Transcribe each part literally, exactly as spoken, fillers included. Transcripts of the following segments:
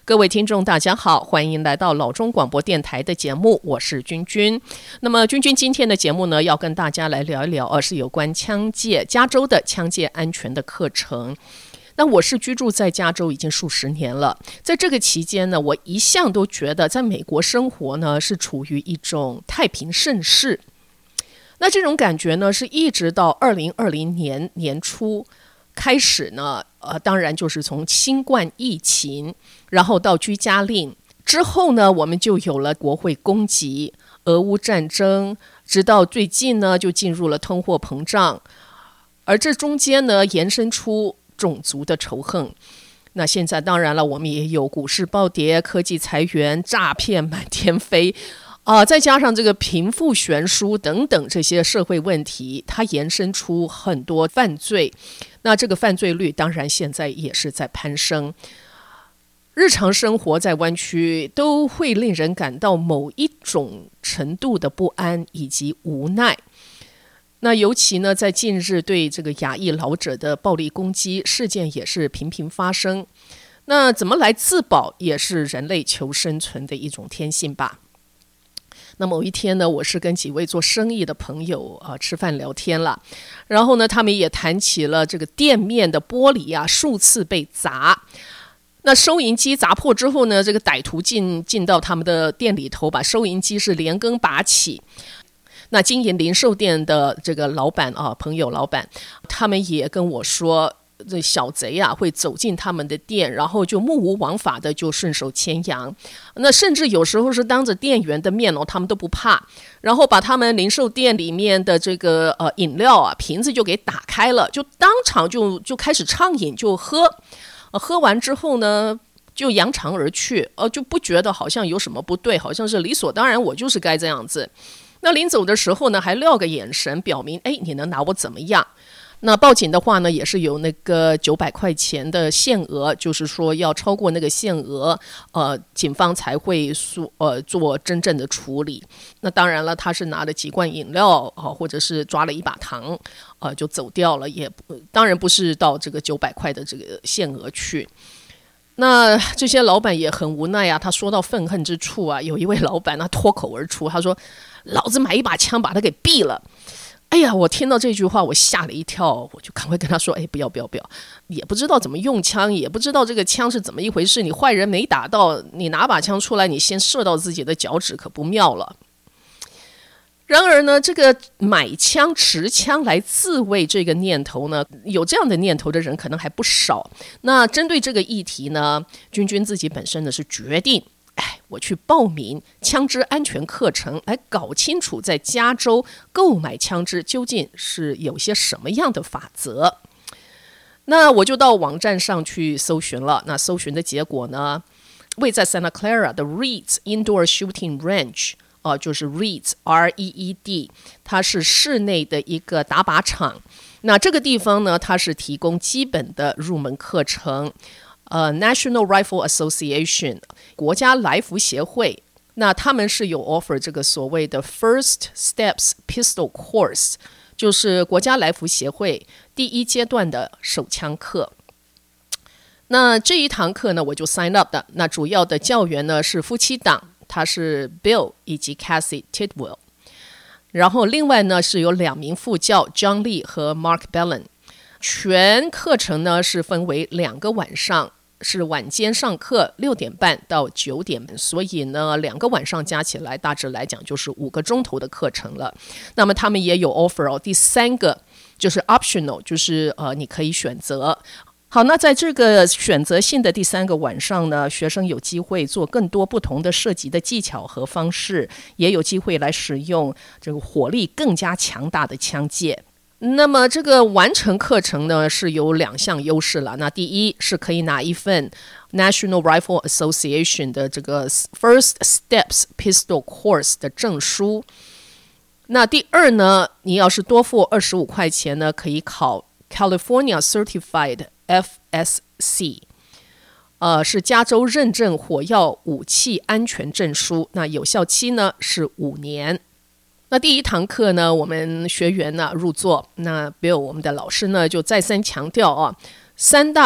各位听众大家好，欢迎来到老中广播电台的节目，我是君君。那么君君今天的节目呢，要跟大家来聊一聊，而是有关枪械，加州的枪械安全的课程。那我是居住在加州已经数十年了，在这个期间呢，我一向都觉得在美国生活呢是处于一种太平盛世。那这种感觉呢，是一直到二零二零年年初开始呢，呃，当然就是从新冠疫情，然后到居家令之后呢，我们就有了国会攻击、俄乌战争，直到最近呢，就进入了通货膨胀，而这中间呢，延伸出种族的仇恨。那现在当然了，我们也有股市暴跌、科技裁员、诈骗满天飞。啊、呃，再加上这个贫富悬殊等等这些社会问题，它延伸出很多犯罪。那这个犯罪率当然现在也是在攀升。日常生活在湾区都会令人感到某一种程度的不安以及无奈。那尤其呢，在近日对这个亚裔老者的暴力攻击事件也是频频发生。那怎么来自保，也是人类求生存的一种天性吧。那某一天呢，我是跟几位做生意的朋友啊、呃、吃饭聊天了，然后呢，他们也谈起了这个店面的玻璃啊数次被砸。那收银机砸破之后呢，这个歹徒进进到他们的店里头，把收银机是连根拔起。那经营零售店的这个老板啊，朋友老板，他们也跟我说，这小贼啊会走进他们的店，然后就目无王法的就顺手牵羊。那甚至有时候是当着店员的面哦，他们都不怕，然后把他们零售店里面的这个呃饮料啊瓶子就给打开了，就当场就就开始畅饮就喝，呃、喝完之后呢就扬长而去，呃就不觉得好像有什么不对，好像是理所当然，我就是该这样子。那临走的时候呢，还撂个眼神，表明哎你能拿我怎么样？那报警的话呢，也是有那个九百块钱的限额，就是说要超过那个限额，呃，警方才会说呃做真正的处理。那当然了，他是拿了几罐饮料啊、呃，或者是抓了一把糖，呃，就走掉了，也当然不是到这个九百块的这个限额去。那这些老板也很无奈啊，他说到愤恨之处啊，有一位老板他脱口而出，他说：“老子买一把枪把他给毙了。”哎呀，我听到这句话我吓了一跳，我就赶快跟他说，哎，不要不要不要，也不知道怎么用枪，也不知道这个枪是怎么一回事，你坏人没打到，你拿把枪出来，你先射到自己的脚趾可不妙了。然而呢，这个买枪持枪来自卫这个念头呢，有这样的念头的人可能还不少。那针对这个议题呢，君君自己本身呢是决定哎，我去报名枪支安全课程，来搞清楚在加州购买枪支究竟是有些什么样的法则。那我就到网站上去搜寻了，那搜寻的结果呢，位在 Santa Clara 的 Reed's Indoor Shooting Range，呃、就是 Reed's R E E D， 它是室内的一个打靶场。那这个地方呢，它是提供基本的入门课程。呃、uh, National Rifle Association 国家来福协会，那他们是有 offer 这个所谓的 First Steps Pistol Course， 就是国家来福协会第一阶段的手枪课。那这一堂课呢，我就 sign up 的。那主要的教员呢是夫妻档，他是 Bill 以及 Cassie Tidwell， 然后另外呢是有两名副教 John Lee 和 Mark Bellin。全课程呢是分为两个晚上，是晚间上课六点半到九点，所以呢两个晚上加起来大致来讲就是五个钟头的课程了。那么他们也有 offer 哦，第三个就是 optional， 就是呃你可以选择。好，那在这个选择性的第三个晚上呢，学生有机会做更多不同的射击的技巧和方式，也有机会来使用这个火力更加强大的枪械。那么这个完成课程呢是有两项优势了。那第一是可以拿一份 National Rifle Association 的这个 First Steps Pistol Course 的证书。那第二呢，你要是多付二十五块钱呢，可以考 California Certified F S C， 呃，是加州认证火药武器安全证书。那有效期呢是五年。那第一堂课呢，我们学员呢入座，那 Bill 我们的老师呢就再三强调啊，三大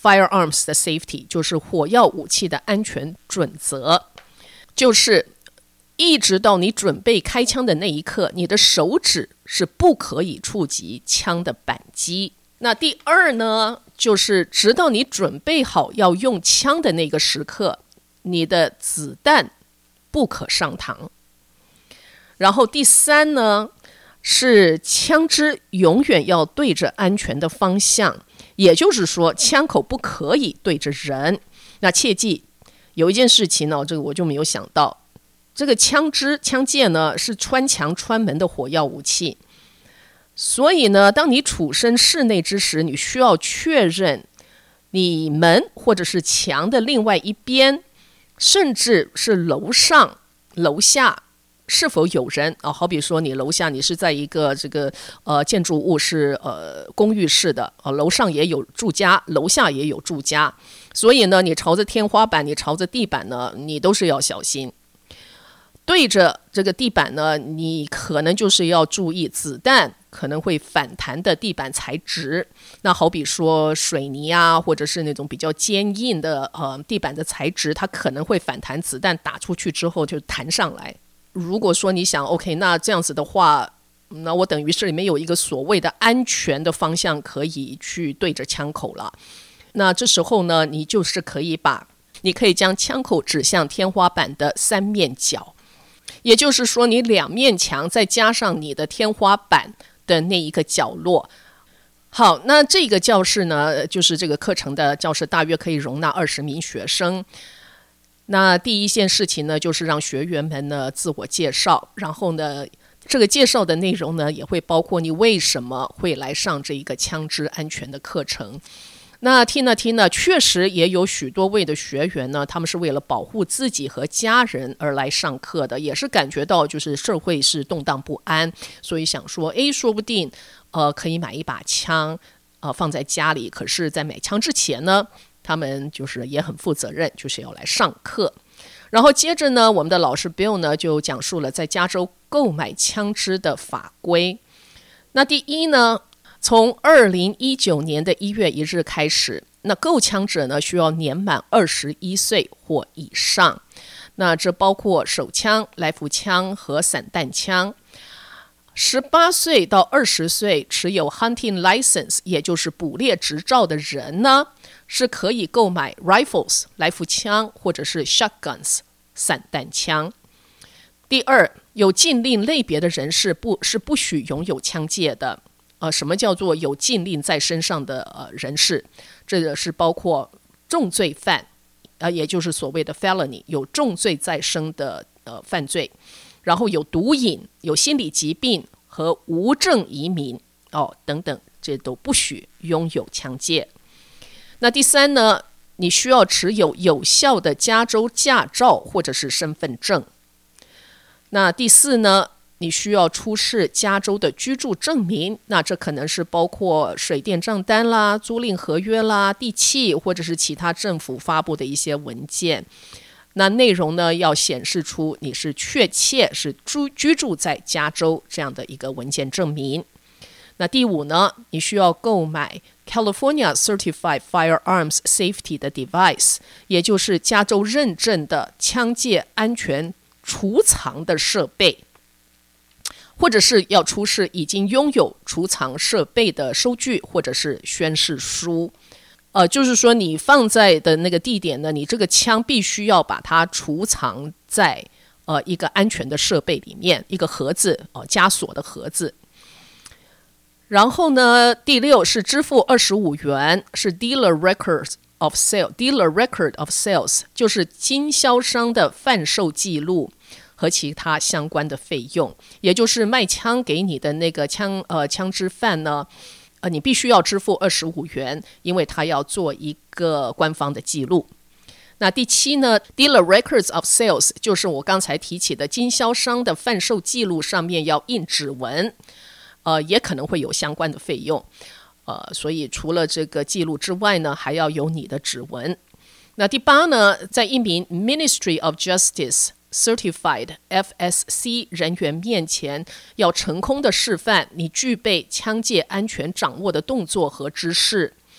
firearms 的 safety， 就是火药武器的安全准则，就是一直到你准备开枪的那一刻，你的手指是不可以触及枪的扳机。那第二呢，就是直到你准备好要用枪的那个时刻，你的子弹不可上膛。然后第三呢，是枪支永远要对着安全的方向，也就是说枪口不可以对着人。那切记有一件事情呢，这个我就没有想到，这个枪支枪械呢是穿墙穿门的火药武器，所以呢当你处身室内之时，你需要确认你门或者是墙的另外一边，甚至是楼上楼下是否有人啊？好比说你楼下你是在一个这个呃建筑物是呃公寓式的，呃楼上也有住家，楼下也有住家，所以呢你朝着天花板，你朝着地板呢，你都是要小心。对着这个地板呢，你可能就是要注意子弹可能会反弹的地板材质。那好比说水泥啊，或者是那种比较坚硬的呃地板的材质，它可能会反弹，子弹打出去之后就弹上来。如果说你想 OK， 那这样子的话，那我等于是里面有一个所谓的安全的方向可以去对着枪口了。那这时候呢，你就是可以把你可以将枪口指向天花板的三面角，也就是说你两面墙再加上你的天花板的那一个角落。好，那这个教室呢，就是这个课程的教室大约可以容纳二十名学生。那第一件事情呢，就是让学员们呢自我介绍，然后呢这个介绍的内容呢也会包括你为什么会来上这一个枪支安全的课程。那听了听了，确实也有许多位的学员呢，他们是为了保护自己和家人而来上课的，也是感觉到就是社会是动荡不安，所以想说诶，说不定呃可以买一把枪呃放在家里。可是在买枪之前呢，他们就是也很负责任，就是要来上课。然后接着呢，我们的老师 Bill 呢就讲述了在加州购买枪支的法规。那第一呢，从二零一九年的一月一日开始，那购枪者呢需要年满二十一岁或以上。那这包括手枪、来福枪和散弹枪。十八岁到二十岁持有 hunting license， 也就是捕猎执照的人呢，是可以购买 rifles 来福枪或者是 shotguns 散弹枪。第二，有禁令类别的人士不是不许拥有枪械的。呃，什么叫做有禁令在身上的呃人士？这个是包括重罪犯，呃，也就是所谓的 felony， 有重罪在身的呃犯罪，然后有毒瘾、有心理疾病和无证移民哦等等，这都不许拥有枪械。那第三呢，你需要持有有效的加州驾照或者是身份证。那第四呢，你需要出示加州的居住证明，那这可能是包括水电账单啦、租赁合约啦、地契或者是其他政府发布的一些文件。那内容呢，要显示出你是确切是居住在加州这样的一个文件证明。那第五呢，你需要购买 California Certified Firearms Safety 的 device， 也就是加州认证的枪械安全储藏的设备，或者是要出示已经拥有储藏设备的收据或者是宣誓书。呃，就是说你放在的那个地点呢，你这个枪必须要把它储藏在呃一个安全的设备里面，一个盒子，呃枷锁的盒子。然后呢，第六是支付二十五元，是 dealer records of sale dealer record of sales， 就是经销商的贩售记录和其他相关的费用，也就是卖枪给你的那个枪呃枪支贩呢，呃你必须要支付二十五元，因为他要做一个官方的记录。那第七呢 ，dealer records of sales 就是我刚才提起的经销商的贩售记录上面要印指纹，呃也可能会有相关的费用，呃所以除了这个记录之外呢，还要有你的指纹。那第八呢，在一名 Ministry of Justice Certified F S C 人员面前，要成功的示范你具备枪械安全掌握的动作和知识。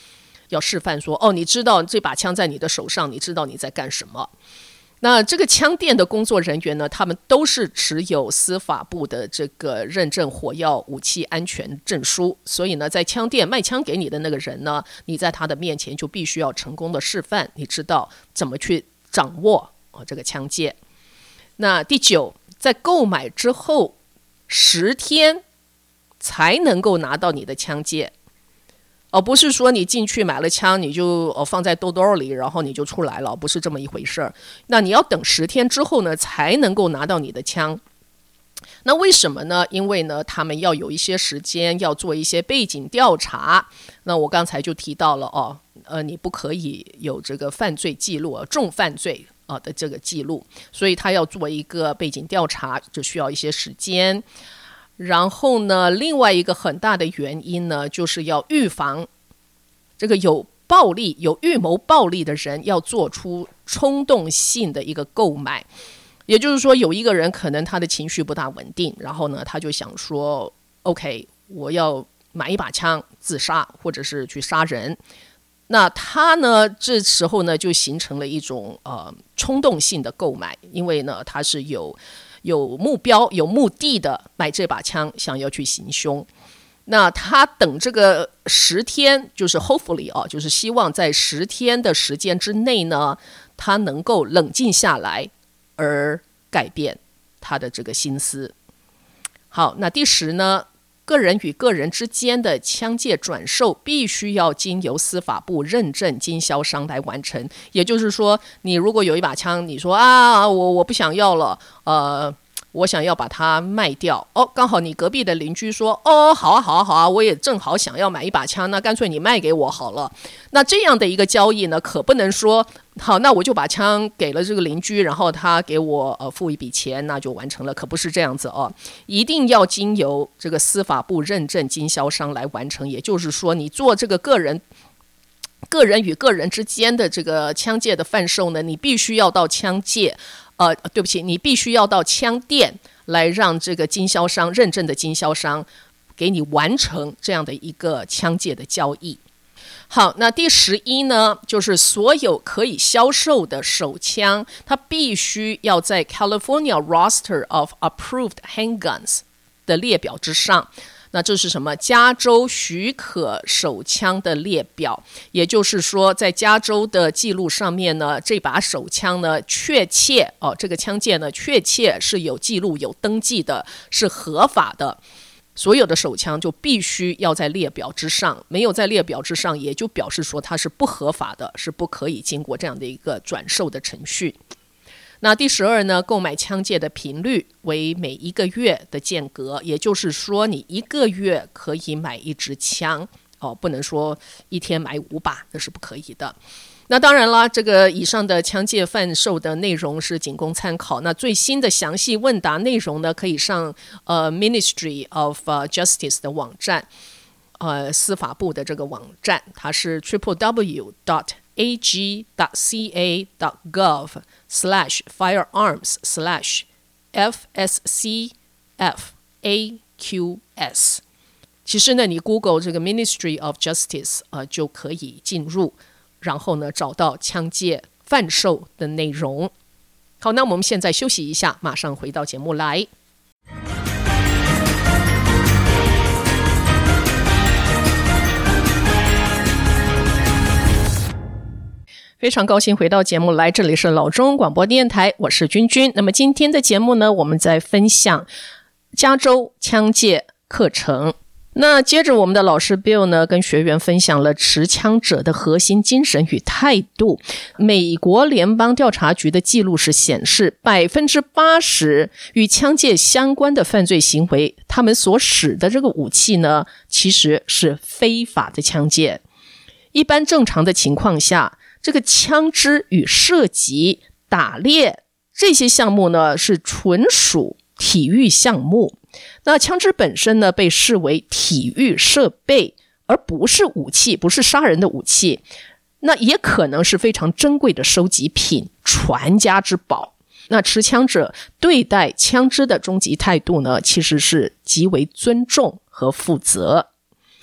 要示范说，哦，你知道这把枪在你的手上，你知道你在干什么。那这个枪店的工作人员呢，他们都是持有司法部的这个认证火药武器安全证书，所以呢，在枪店卖枪给你的那个人呢，你在他的面前就必须要成功的示范，你知道怎么去掌握、哦、这个枪械。那第九，在购买之后十天才能够拿到你的枪械，而、哦、不是说你进去买了枪你就、哦、放在兜兜里然后你就出来了，不是这么一回事。那你要等十天之后呢才能够拿到你的枪。那为什么呢？因为呢他们要有一些时间要做一些背景调查。那我刚才就提到了哦，呃，你不可以有这个犯罪记录，重犯罪啊的这个记录，所以他要做一个背景调查，就需要一些时间。然后呢，另外一个很大的原因呢，就是要预防这个有暴力、有预谋暴力的人要做出冲动性的一个购买。也就是说，有一个人可能他的情绪不大稳定，然后呢，他就想说 ，OK， 我要买一把枪自杀，或者是去杀人。那他呢，这时候呢，就形成了一种呃冲动性的购买，因为呢，他是有。有目标有目的的买这把枪，想要去行凶。那他等这个十天，就是 hopefully 啊，就是希望在十天的时间之内呢，他能够冷静下来，而改变他的这个心思。好，那第十呢，个人与个人之间的枪械转售必须要经由司法部认证经销商来完成。也就是说，你如果有一把枪，你说啊，我我不想要了，呃，我想要把它卖掉。哦，刚好你隔壁的邻居说，哦，好啊，好啊，好啊，我也正好想要买一把枪，那干脆你卖给我好了。那这样的一个交易呢，可不能说，好，那我就把枪给了这个邻居，然后他给我呃付一笔钱，那就完成了，可不是这样子哦。一定要经由这个司法部认证经销商来完成。也就是说，你做这个个人个人与个人之间的这个枪械的贩售呢，你必须要到枪械呃，对不起，你必须要到枪店来让这个经销商认证的经销商给你完成这样的一个枪械的交易。好，那第十一呢，就是所有可以销售的手枪，它必须要在 California Roster of Approved Handguns 的列表之上。那这是什么？加州许可手枪的列表。也就是说，在加州的记录上面呢，这把手枪呢，确切哦，这个枪械呢，确切是有记录、有登记的，是合法的。所有的手枪就必须要在列表之上，没有在列表之上，也就表示说它是不合法的，是不可以经过这样的一个转售的程序。那第十二呢，购买枪械的频率为每一个月的间隔，也就是说你一个月可以买一支枪哦，不能说一天买五把，那是不可以的。那当然啦，这个以上的枪械贩售的内容是仅供参考。那最新的详细问答内容呢，可以上呃 Ministry of Justice 的网站，呃司法部的这个网站，它是 triple w dot a g dot c a dot gov slash firearms slash f s c f a q s。其实呢，你 Google 这个 Ministry of Justice 呃就可以进入。然后呢，找到枪械贩售的内容。好，那我们现在休息一下，马上回到节目来。非常高兴回到节目来，这里是老中广播电台，我是君君。那么今天的节目呢，我们在分享加州枪械课程。那接着我们的老师 Bill 呢，跟学员分享了持枪者的核心精神与态度。美国联邦调查局的记录是显示 百分之八十 与枪械相关的犯罪行为，他们所使的这个武器呢，其实是非法的枪械。一般正常的情况下，这个枪支与射击、打猎这些项目呢，是纯属体育项目。那枪支本身呢，被视为体育设备，而不是武器，不是杀人的武器。那也可能是非常珍贵的收集品，传家之宝。那持枪者对待枪支的终极态度呢，其实是极为尊重和负责。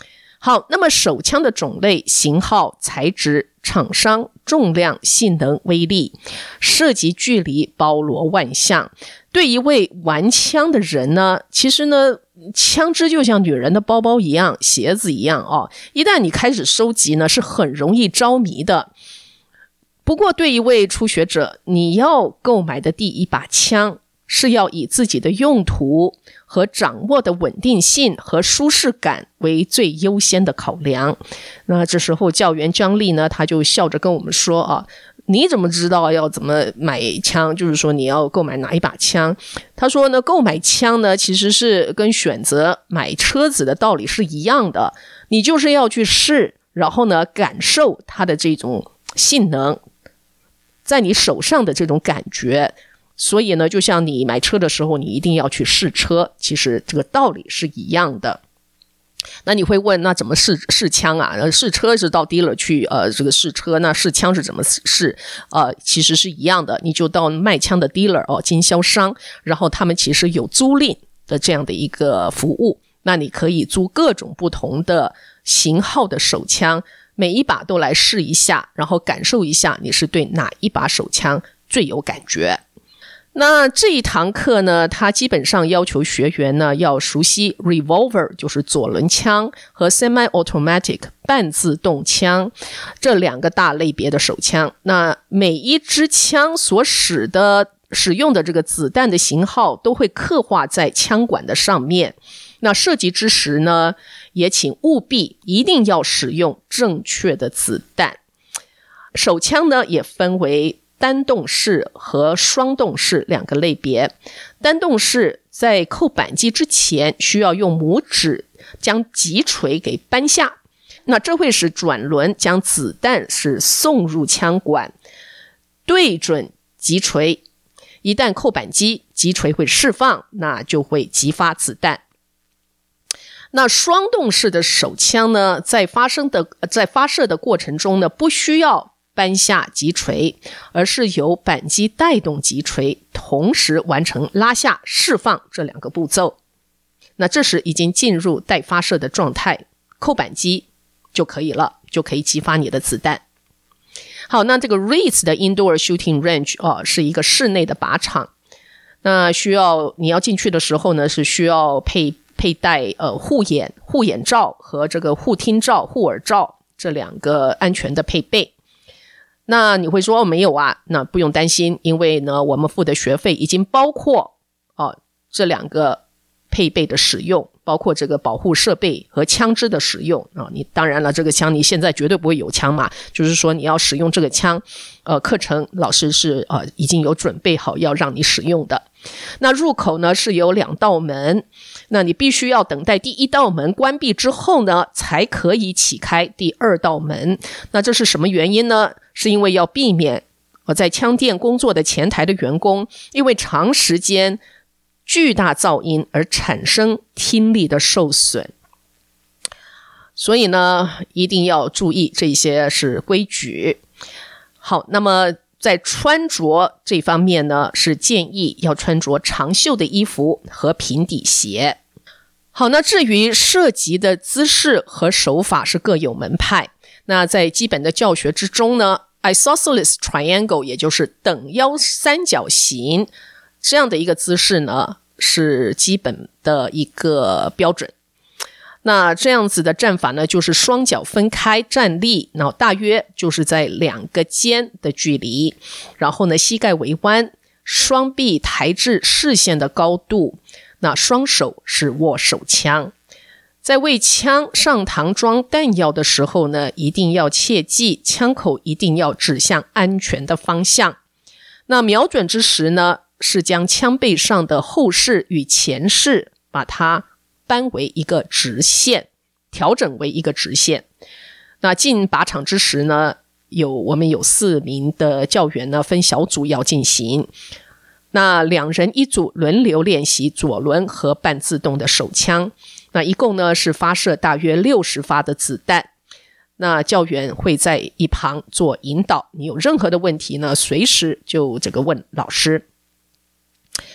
好，那么手枪的种类、型号、材质、厂商、重量、性能、威力、射击距离包罗万象。对一位玩枪的人呢，其实呢，枪支就像女人的包包一样，鞋子一样哦。一旦你开始收集呢，是很容易着迷的。不过对一位初学者，你要购买的第一把枪是要以自己的用途和掌握的稳定性和舒适感为最优先的考量。那这时候教员张丽呢，他就笑着跟我们说啊，你怎么知道要怎么买枪？就是说你要购买哪一把枪？他说呢，购买枪呢，其实是跟选择买车子的道理是一样的，你就是要去试，然后呢，感受它的这种性能，在你手上的这种感觉。所以呢，就像你买车的时候，你一定要去试车，其实这个道理是一样的。那你会问，那怎么试试枪啊？试车是到 dealer 去呃这个试车，那试枪是怎么试？呃，其实是一样的，你就到卖枪的 dealer 哦，经销商，然后他们其实有租赁的这样的一个服务，那你可以租各种不同的型号的手枪，每一把都来试一下，然后感受一下你是对哪一把手枪最有感觉。那这一堂课呢，它基本上要求学员呢要熟悉 revolver 就是左轮枪和 semi-automatic 半自动枪这两个大类别的手枪。那每一支枪所使的使用的这个子弹的型号都会刻画在枪管的上面。那射击之时呢，也请务必一定要使用正确的子弹。手枪呢也分为单动式和双动式两个类别。单动式在扣扳机之前需要用拇指将击锤给扳下，那这会使转轮将子弹是送入枪管，对准击锤，一旦扣扳机击锤会释放，那就会击发子弹。那双动式的手枪呢，在发生的在发射的过程中呢，不需要扳下击锤，而是由扳机带动击锤，同时完成拉下释放这两个步骤。那这时已经进入待发射的状态，扣扳机就可以了，就可以激发你的子弹。好，那这个 R E I T 的 Indoor Shooting Range 哦，是一个室内的靶场。那需要你要进去的时候呢，是需要配佩戴呃护眼护眼罩和这个护听罩护耳罩这两个安全的配备。那你会说、哦、没有啊，那不用担心，因为呢我们付的学费已经包括哦这两个配备的使用，包括这个保护设备和枪支的使用啊。你当然了，这个枪你现在绝对不会有枪嘛，就是说你要使用这个枪，呃，课程老师是呃已经有准备好要让你使用的。那入口呢是有两道门，那你必须要等待第一道门关闭之后呢，才可以启开第二道门。那这是什么原因呢？是因为要避免呃在枪店工作的前台的员工因为长时间巨大噪音而产生听力的受损，所以呢一定要注意，这些是规矩。好，那么在穿着这方面呢，是建议要穿着长袖的衣服和平底鞋。好，那至于射击的姿势和手法是各有门派。那在基本的教学之中呢， Isosceles Triangle 也就是等腰三角形这样的一个姿势呢，是基本的一个标准。那这样子的站法呢，就是双脚分开站立，然后大约就是在两个肩的距离，然后呢膝盖微弯，双臂抬至视线的高度，那双手是握手枪。在为枪上膛装弹药的时候呢，一定要切记枪口一定要指向安全的方向。那瞄准之时呢，是将枪背上的后视与前视把它扳为一个直线，调整为一个直线。那进靶场之时呢，有我们有四名的教员呢，分小组要进行。那两人一组轮流练习左轮和半自动的手枪。那一共呢是发射大约六十发的子弹。那教员会在一旁做引导，你有任何的问题呢，随时就这个问老师。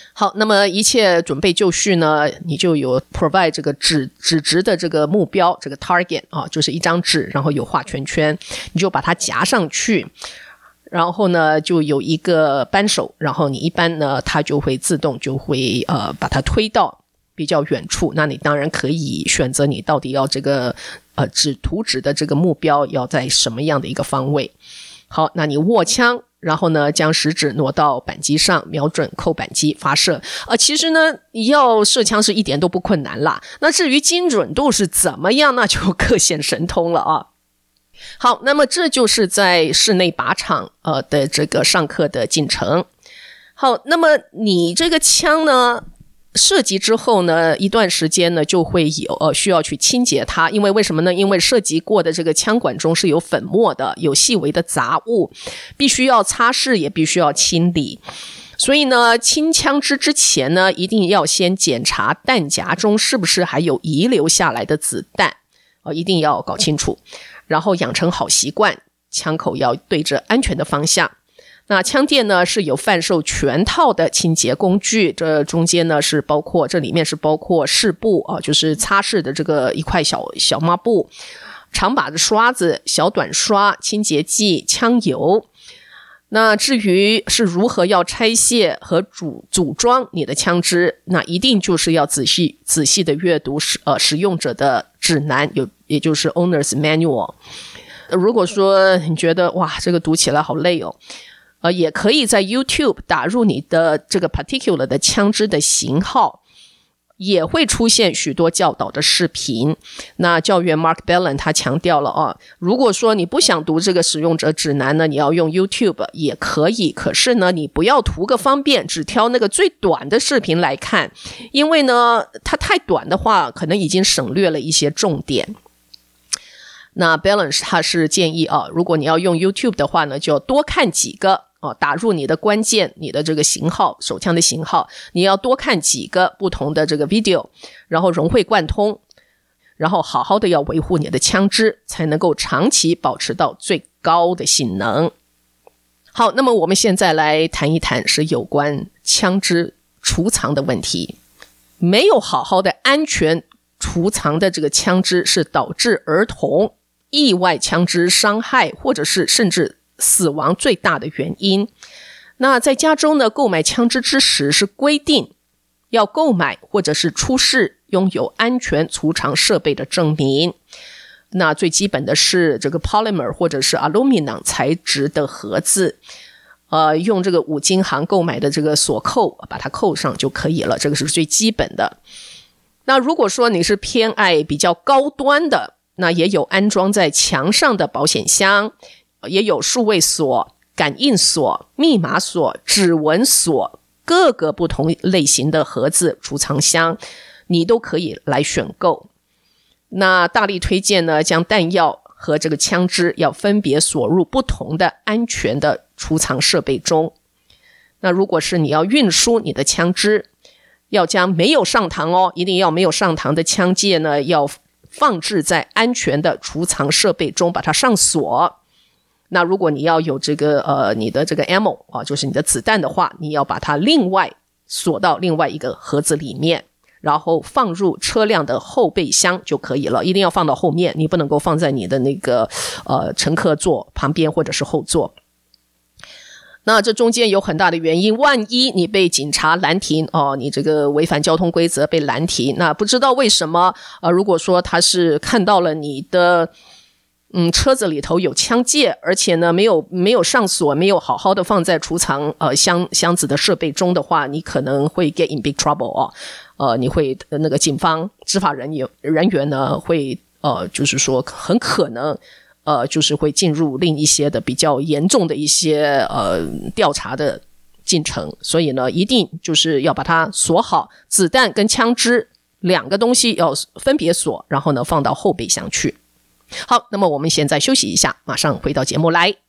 好，那么一切准备就绪呢，你就有 provide 这个纸纸质的这个目标，这个 target 啊，就是一张纸，然后有画圈圈，你就把它夹上去，然后呢就有一个扳手，然后你一扳呢，它就会自动就会呃把它推到比较远处。那你当然可以选择你到底要这个呃指图纸的这个目标要在什么样的一个方位。好，那你握枪，然后呢将食指挪到扳机上，瞄准扣扳机发射。呃，其实呢要射枪是一点都不困难啦，那至于精准度是怎么样，那就各显神通了啊。好，那么这就是在室内靶场呃的这个上课的进程。好，那么你这个枪呢射击之后呢，一段时间呢就会有呃需要去清洁它，因为为什么呢？因为射击过的这个枪管中是有粉末的，有细微的杂物，必须要擦拭，也必须要清理。所以呢，清枪支之前呢，一定要先检查弹夹中是不是还有遗留下来的子弹，呃，一定要搞清楚，然后养成好习惯，枪口要对着安全的方向。那枪店呢是有贩售全套的清洁工具，这中间呢是包括，这里面是包括拭布啊，就是擦拭的这个一块小小抹布，长把的刷子、小短刷、清洁剂、枪油。那至于是如何要拆卸和组组装你的枪支，那一定就是要仔细仔细的阅读使呃使用者的指南，有也就是 Owner's Manual。如果说你觉得哇这个读起来好累哦。呃，也可以在 YouTube 打入你的这个 particular 的枪支的型号，也会出现许多教导的视频。那教员 Mark Bellen 他强调了啊，如果说你不想读这个使用者指南呢，你要用 YouTube 也可以，可是呢你不要图个方便，只挑那个最短的视频来看，因为呢它太短的话可能已经省略了一些重点。那 Bellen 他是建议啊，如果你要用 YouTube 的话呢，就多看几个哦，打入你的关键，你的这个型号，手枪的型号，你要多看几个不同的这个 video， 然后融会贯通，然后好好的要维护你的枪支，才能够长期保持到最高的性能。好，那么我们现在来谈一谈是有关枪支储藏的问题。没有好好的安全储藏的这个枪支，是导致儿童意外枪支伤害或者是甚至死亡最大的原因。那在加州呢，购买枪支之时是规定要购买或者是出示拥有安全储藏设备的证明。那最基本的是这个 polymer 或者是 aluminum 材质的盒子，呃，用这个五金行购买的这个锁扣把它扣上就可以了，这个是最基本的。那如果说你是偏爱比较高端的，那也有安装在墙上的保险箱，也有数位锁、感应锁、密码锁、指纹锁，各个不同类型的盒子储藏箱你都可以来选购。那大力推荐呢，将弹药和这个枪支要分别锁入不同的安全的储藏设备中。那如果是你要运输你的枪支，要将没有上膛哦，一定要没有上膛的枪械呢，要放置在安全的储藏设备中，把它上锁。那如果你要有这个呃你的这个 ammo 啊，就是你的子弹的话，你要把它另外锁到另外一个盒子里面，然后放入车辆的后备箱就可以了，一定要放到后面，你不能够放在你的那个呃乘客座旁边或者是后座。那这中间有很大的原因，万一你被警察拦停哦，你这个违反交通规则被拦停，那不知道为什么呃，如果说他是看到了你的嗯车子里头有枪械，而且呢没有没有上锁，没有好好的放在储藏呃箱箱子的设备中的话，你可能会 get in big trouble 哦，呃你会那个警方执法人员人员呢会呃就是说很可能呃，就是会进入另一些的比较严重的一些呃调查的进程，所以呢，一定就是要把它锁好，子弹跟枪支两个东西要分别锁，然后呢放到后备箱去。好，那么我们现在休息一下，马上回到节目来。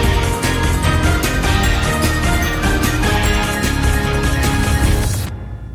非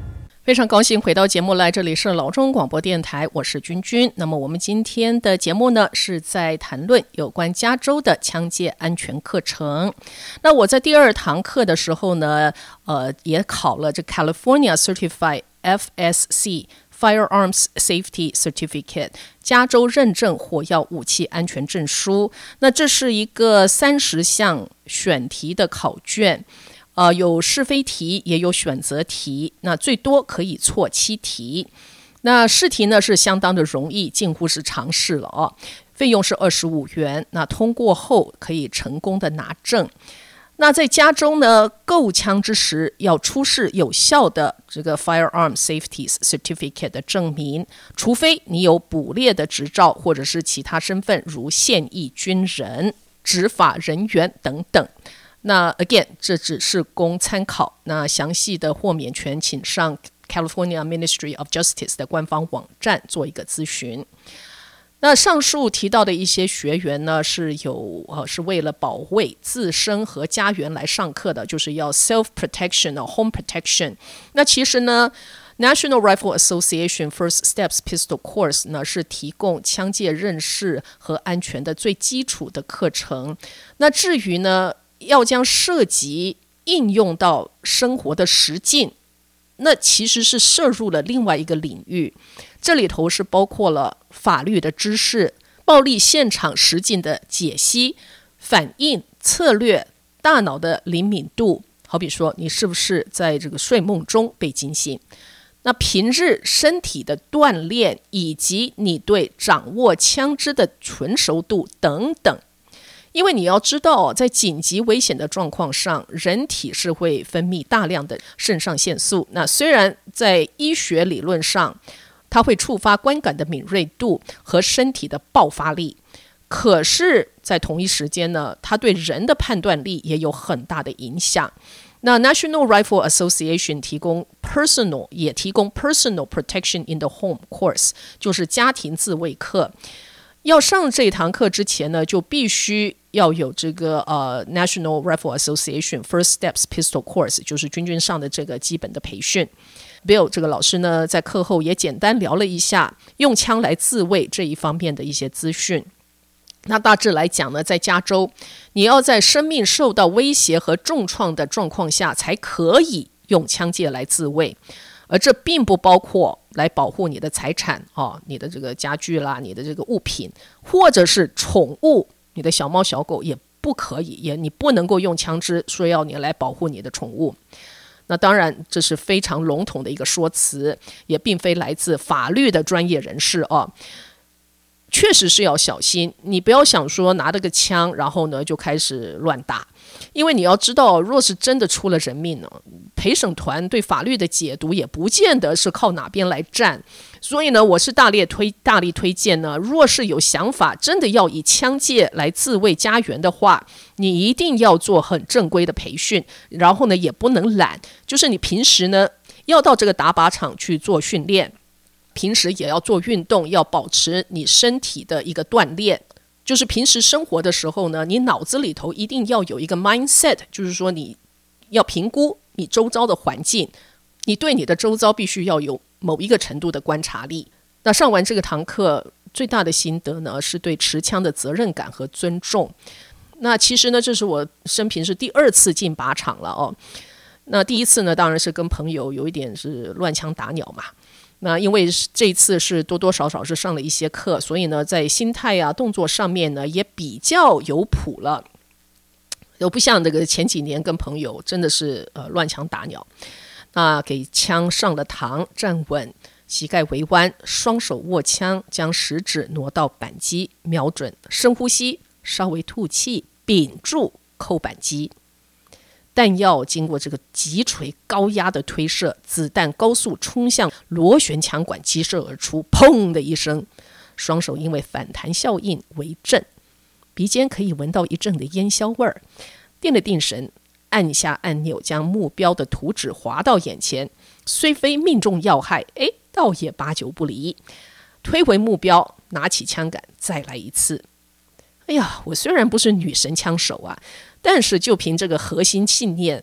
非常高兴回到节目来，这里是老中广播电台，我是君君。那么我们今天的节目呢，是在谈论有关加州的枪械安全课程。那我在第二堂课的时候呢，呃，也考了这 California Certified F S C Firearms Safety Certificate 加州认证火药武器安全证书。那这是一个三十项选题的考卷。呃，有是非题，也有选择题，那最多可以错七题。那试题呢是相当的容易，近乎是常试了哦。费用是二十五元，那通过后可以成功的拿证。那在加州呢，购枪之时要出示有效的这个 Firearm Safety Certificate 的证明，除非你有捕猎的执照或者是其他身份，如现役军人、执法人员等等。那 again 这只是供参考，那详细的豁免权请上 California Ministry of Justice 的官方网站做一个咨询。那上述提到的一些学员呢，是有呃是为了保卫自身和家园来上课的，就是要 self protection 或 home protection。那其实呢National Rifle Association First Steps Pistol Course 呢是提供枪械认识和安全的最基础的课程。那至于呢要将射击应用到生活的实境，那其实是涉入了另外一个领域，这里头是包括了法律的知识、暴力现场实境的解析、反应策略、大脑的灵敏度，好比说你是不是在这个睡梦中被惊醒，那平日身体的锻炼，以及你对掌握枪支的纯熟度等等。因为你要知道，在紧急危险的状况上，人体是会分泌大量的肾上腺素。那虽然在医学理论上，它会触发观感的敏锐度和身体的爆发力，可是在同一时间呢，它对人的判断力也有很大的影响。那 National Rifle Association 提供 personal 也提供 personal protection in the home course， 就是家庭自卫课。要上这堂课之前呢，就必须要有这个呃 National Rifle Association First Steps Pistol Course， 就是军军上的这个基本的培训。Bill 这个老师呢，在课后也简单聊了一下用枪来自卫这一方面的一些资讯。那大致来讲呢，在加州，你要在生命受到威胁和重创的状况下，才可以用枪械来自卫。而这并不包括来保护你的财产、哦、你的这个家具啦，你的这个物品，或者是宠物，你的小猫小狗也不可以，也你不能够用枪支说要你来保护你的宠物。那当然这是非常笼统的一个说辞，也并非来自法律的专业人士哦。确实是要小心，你不要想说拿着个枪然后呢就开始乱打，因为你要知道，若是真的出了人命呢，陪审团对法律的解读也不见得是靠哪边来站。所以呢，我是大力推大力推荐呢，若是有想法真的要以枪械来自卫家园的话，你一定要做很正规的培训，然后呢也不能懒，就是你平时呢要到这个打靶场去做训练，平时也要做运动，要保持你身体的一个锻炼。就是平时生活的时候呢，你脑子里头一定要有一个 mindset， 就是说你要评估你周遭的环境，你对你的周遭必须要有某一个程度的观察力。那上完这个堂课，最大的心得呢，是对持枪的责任感和尊重。那其实呢，这是我生平是第二次进靶场了哦。那第一次呢，当然是跟朋友有一点是乱枪打鸟嘛。那因为这一次是多多少少是上了一些课，所以呢在心态啊动作上面呢也比较有谱了，又不像这个前几年跟朋友真的是呃乱枪打鸟。那给枪上了膛，站稳，膝盖微弯，双手握枪，将食指挪到扳机，瞄准，深呼吸，稍微吐气，屏住扣扳机。弹药经过这个急锤高压的推射，子弹高速冲向螺旋枪管激射而出，砰的一声，双手因为反弹效应为震，鼻尖可以闻到一阵的烟硝味儿。定了定神，按下按钮，将目标的图纸滑到眼前，虽非命中要害，诶，倒也八九不离。推回目标，拿起枪杆再来一次。哎呀，我虽然不是女神枪手啊，但是就凭这个核心信念，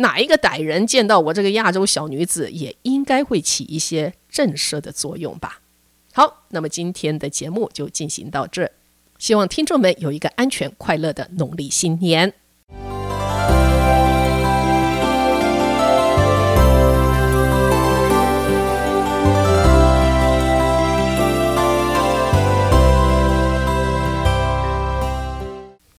哪一个歹人见到我这个亚洲小女子，也应该会起一些震慑的作用吧。好，那么今天的节目就进行到这，希望听众们有一个安全快乐的农历新年。